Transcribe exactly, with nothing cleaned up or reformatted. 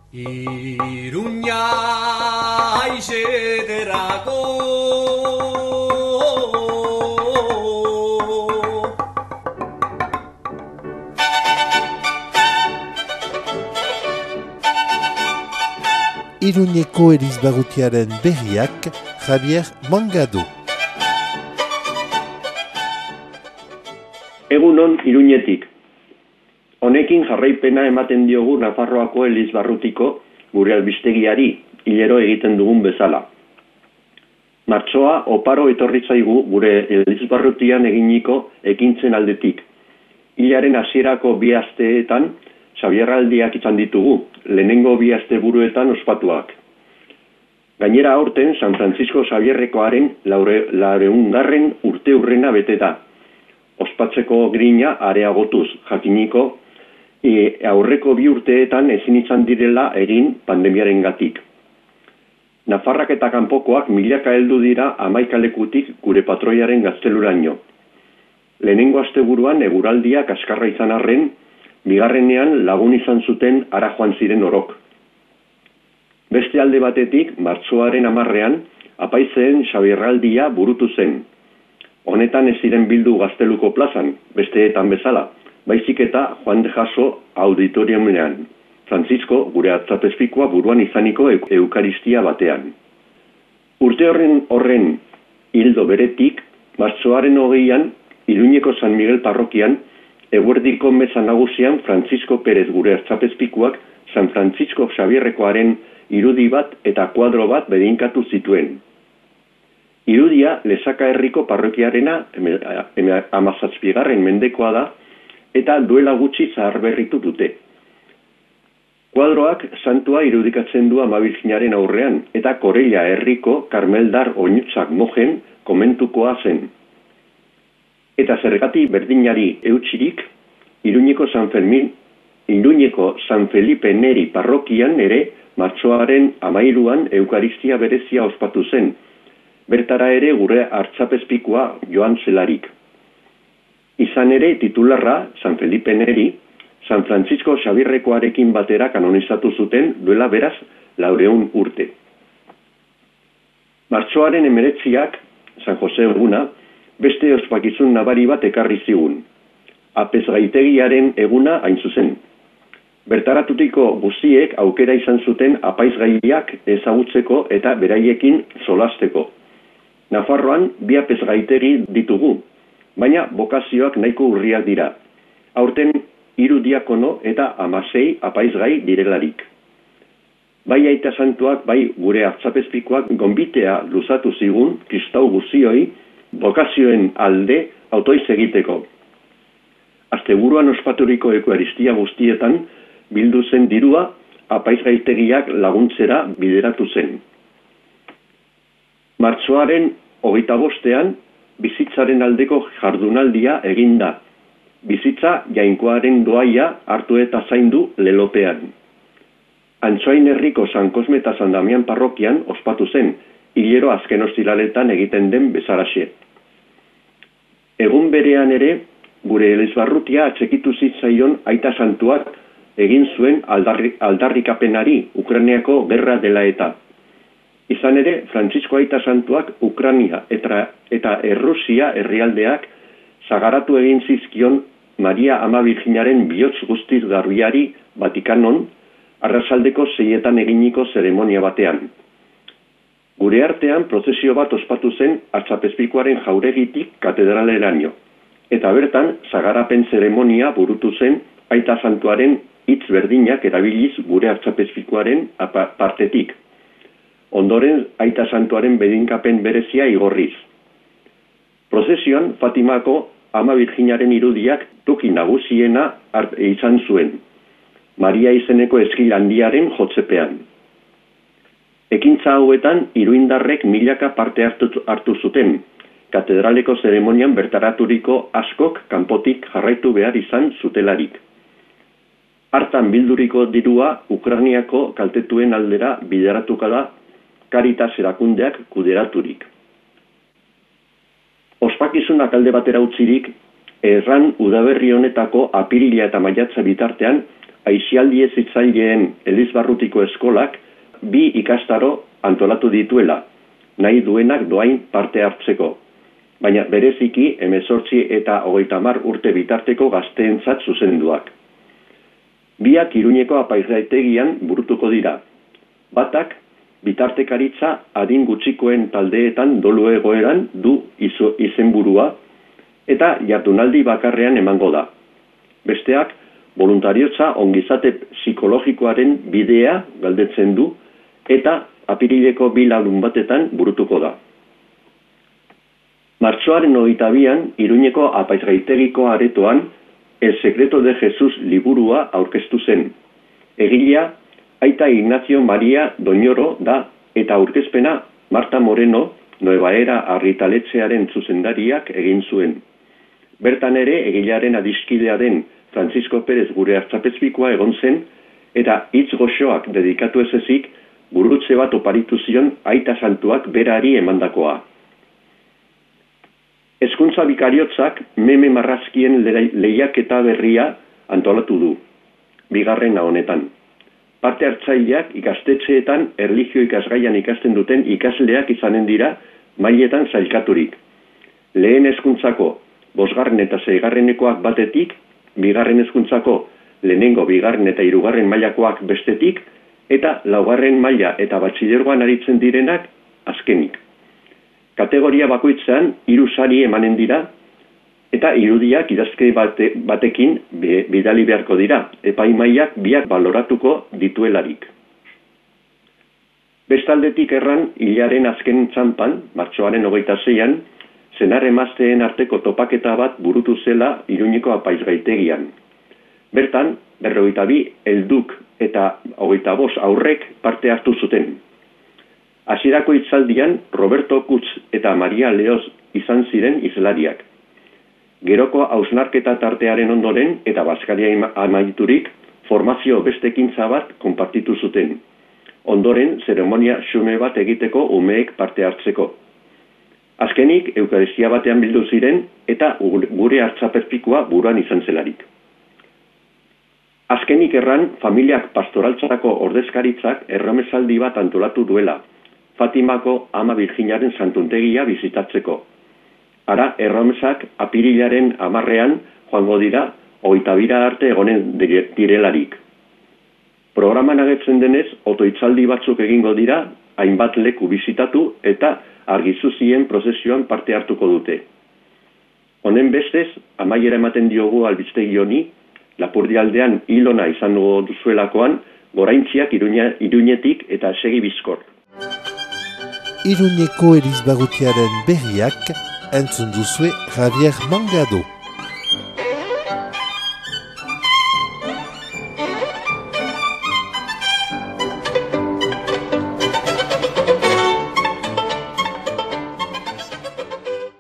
Iruña haizederako Iruñeko Elizbarrutiaren berriak Javier Mangado. Egunon Iruñetik. Honekin jarraipena ematen diogu Nafarroako Elizbarrutiko gure albistegiari, hilero egiten dugun bezala. Martxoa oparo etorri zaigu gure Elizbarrutian eginiko ekintzen aldetik. Hilaren hasierako bi asteetan Xabierraldiak izan ditugu, lehenengo bi asteburuetan ospatuak. Gainera aurten San Francisco Xabierrekoaren laureungarren urte urrena bete da. Ospatzeko grina areagotuz, jakiniko, e, aurreko bi urteetan ezin izan direla egin pandemiarengatik. Nafarrak eta kanpokoak milaka heldu dira hamaika-lekutik gure patroiaren gazteluraino. Lehenengo asteburuan eguraldia kaskarra izan arren, bigarrenean lagun izan zuten ara joan ziren orok. Beste alde batetik, martxoaren hamarrean, apaizeen Xabierraldia burutu zen. Honetan ez ziren bildu Gazteluko plazan, besteetan bezala, baizik eta Juan de Jaso auditoriumean, Francisco gure atzapezpikoa buruan izaniko eukaristia batean. Urte horren horren hildo beretik, martxoaren hogeian, Iruñeko San Miguel parrokian, eguerdiko meza nagusian Francisco Pérez gure atzapezpikuak San Francisco Xabierrekoaren irudi bat eta kuadro bat bedinkatu zituen. Irudia Lesaka herriko parrokiarena hamazazpigarren mendekoa da eta duela gutxi zaharberritu dute. Kuadroak santua irudikatzen du Ama Birjinaren aurrean eta Korella herriko Karmeldar Oinutzak mojen komentukoa zen. Eta zergatik berdinari eutxirik, Iruñeko San Fermin, Iruñeko San Felipe Neri parrokian ere martxoaren hamairuan eukaristia berezia ospatu zen. Bertara ere gure artzapezpikoa joan zelarik. Izan ere titularra, San Felipe Neri, San Francisco Xabierrekoarekin batera kanonizatu zuten duela beraz laureun urte. Martxoaren hemeretziak, San Jose eguna, beste ospakizun nabari bat ekarri zigun. Apezgaitegiaren eguna hain zuzen. Bertaratutiko guztiek aukera izan zuten apaizgaiak ezagutzeko eta beraiekin solasteko. Nafarroan bi apezgaitegi ditugu, baina bokazioak nahiko urriak dira. Aurten hiru diakono eta hamasei apaizgai direlarik. Bai aita santuak, bai gure artzapezpikoak gonbitea luzatu zigun kristau guztioi bokazioen alde autoiz egiteko. Asteburuan ospaturiko eukaristia guztietan bildu zen dirua apaizgaitegiak laguntzera bideratu zen. Martxoaren hogeita bostean bizitzaren aldeko jardunaldia eginda. Bizitza jainkoaren doaia hartu eta zaindu lelopean. Antsoain herriko San Cosme eta San Damian parrokian ospatu zen, hilero azken ostiraletan egiten den bezalaxe. Egun berean ere, gure Elizbarrutia atxekitu zitzaion aita santuak egin zuen aldarri, aldarrikapenari Ukrainiako gerra dela eta. Izan ere, Francisco aita santuak Ukraina eta, eta Errusia herrialdeak sagaratu egin zizkion Maria Ama Birjinaren bihotz guztiz garbiari Vatikanon, arratsaldeko seietan eginiko zeremonia batean. Gure artean prozesio bat ospatu zen artzapezpikoaren jauregitik katedraleraino, eta bertan sagarapen zeremonia burutu zen aita santuaren hitz berdinak erabiliz gure artzapezpikoaren partetik. Ondoren aita santuaren bedinkapen berezia igorriz. Prozesioan Fatimako Ama Birjinaren irudiak toki nagusiena izan zuen, Maria izeneko eskil handiaren jotzepean. Ekintza hauetan iruindarrek milaka parte hartu, hartu zuten, katedraleko zeremonian bertaraturiko askok kanpotik jarraitu behar izan zutelarik. Hartan bilduriko dirua Ukrainiako kaltetuen aldera bideratuko da Caritas erakundeak kuderaturik. Ospakizunak alde batera utzirik, erran udaberri honetako apirila eta maiatza bitartean aisialdi hezitzaileen Elizbarrutiko eskolak bi ikastaro antolatu dituela, nahi duenak doain parte hartzeko, baina bereziki hemezortzi eta hogeita hamar urte bitarteko gazteentzat zuzenduak. Biak Iruñeko apaizgaitegian burutuko dira. Batak, bitartekaritza adin gutxikoen taldeetan dolu egoeran du izo, izenburua eta jardunaldi bakarrean emango da. Besteak, voluntariotza ongizate psikologikoaren bidea galdetzen du eta apirileko bi larun batetan burutuko da. Martxoaren hogeita bian, Iruñeko apaizgaitegiko aretoan El Secreto de Jesus liburua aurkeztu zen. Egilea, aita Ignacio Maria Doñoro da eta aurkezpena Marta Moreno, Nueva Era argitaletxearen zuzendariak egin zuen. Bertan ere, egilearen adiskidea den Francisco Pérez gure hartzapezbikoa egon zen, eta hitz goxoak dedikatu ez ezik, gurutze bat oparitu zion aita santuak berari emandakoa. Hezkuntza bikariotzak meme marrazkien lehiaketa berria antolatu du, bigarrena honetan. Parte hartzaileak ikastetxeetan erlijio ikasgaian ikasten duten ikasleak izanen dira mailetan sailkaturik. Lehen hezkuntzako bosgarren eta seigarrenekoak batetik, bigarren hezkuntzako lehenengo, bigarren eta hirugarren mailakoak bestetik, eta laugarren maila eta batxilergoan aritzen direnak azkenik. Kategoria bakoitzean hiru sari emanen dira, eta irudiak idazke bate, batekin bidali beharko dira, epaimaiak biak baloratuko dituelarik. Bestaldetik erran, hilaren azken txampan, martxoaren hogeita zeian, senar emazteen arteko topaketa bat burutu zela Iruñeko apaizgaitegian. Bertan, berrogeita bi helduk eta hogeita bost aurrek parte hartu zuten. Hasierako hitzaldian Roberto Kutz eta Maria Leoz izan ziren hizlariak. Geroko hausnarketa tartearen ondoren eta bazkaria amaiturik formazio beste ekintza bat konpartitu zuten. Ondoren zeremonia xume bat egiteko umeek parte hartzeko. Azkenik eukaristia batean bildu ziren eta gure hartzapezpikoa buruan izan zelarik. Azkenik erran, familiak pastoraltzarako ordezkaritzak erromesaldi bat antolatu duela, Fatimako Ama Virginaren santuntegia bizitatzeko. Ara, erromesak apirilaren hamarrean joango dira, hogeita bira arte egonen direlarik. Programan agertzen denez, otoitzaldi batzuk egingo dira, hainbat leku bizitatu eta argizuzien prozesioan parte hartuko dute. Honen bestez, amaiera ematen diogu albistegi honi, Lapurdialdean Ilona izango duzuelakoan, goraintziak Iruña, Iruñetik eta segi bizkor. Iruñeko Elizbarrutiaren berriak entzun duzue Javier Mangado.